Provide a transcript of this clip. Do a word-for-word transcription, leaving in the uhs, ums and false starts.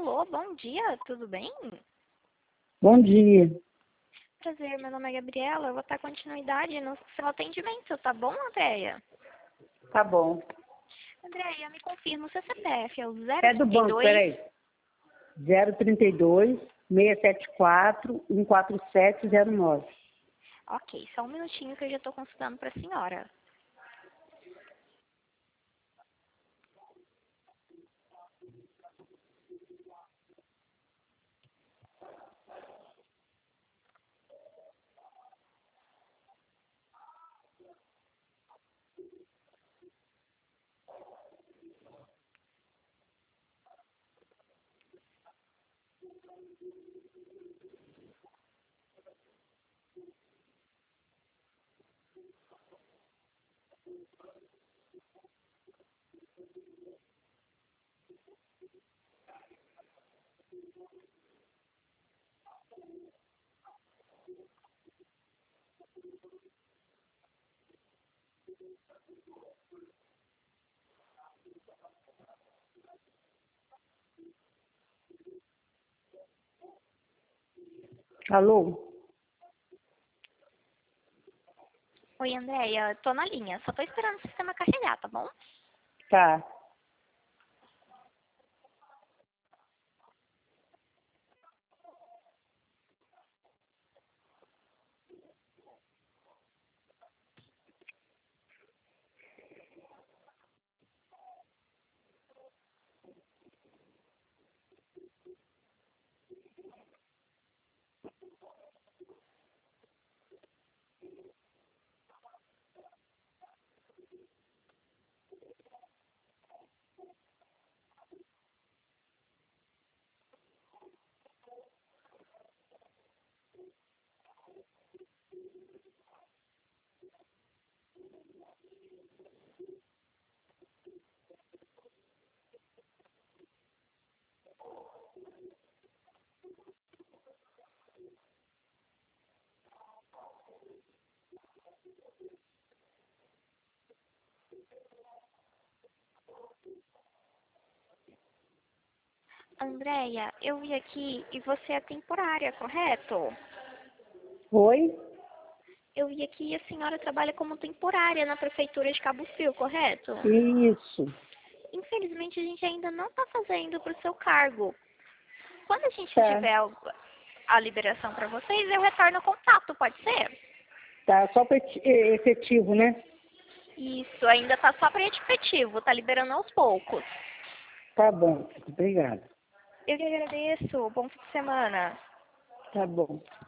Alô, bom dia, tudo bem? Bom dia. Prazer, meu nome é Gabriela, eu vou dar continuidade no seu atendimento, tá bom, Andréia? Tá bom. Andréia, me confirma, o seu C P F é o É do banco, peraí. zero trinta e dois, seiscentos e setenta e quatro, cento e quarenta e sete zero nove. Ok, só um minutinho que eu já estou consultando para a senhora. Alô? Oi, Andréia, estou na linha, só estou esperando o sistema carregar, tá bom? Tá. Andréia, eu vi aqui e você é temporária, correto? Oi? Eu vi aqui e a senhora trabalha como temporária na prefeitura de Cabo Frio, correto? Isso. Infelizmente, a gente ainda não está fazendo para o seu cargo. Quando a gente Tá. tiver a liberação para vocês, eu retorno o contato, pode ser? Tá, só para efetivo, né? Isso, ainda está só para efetivo, está liberando aos poucos. Tá bom. Obrigada. Eu que agradeço, bom fim de semana. Tá bom.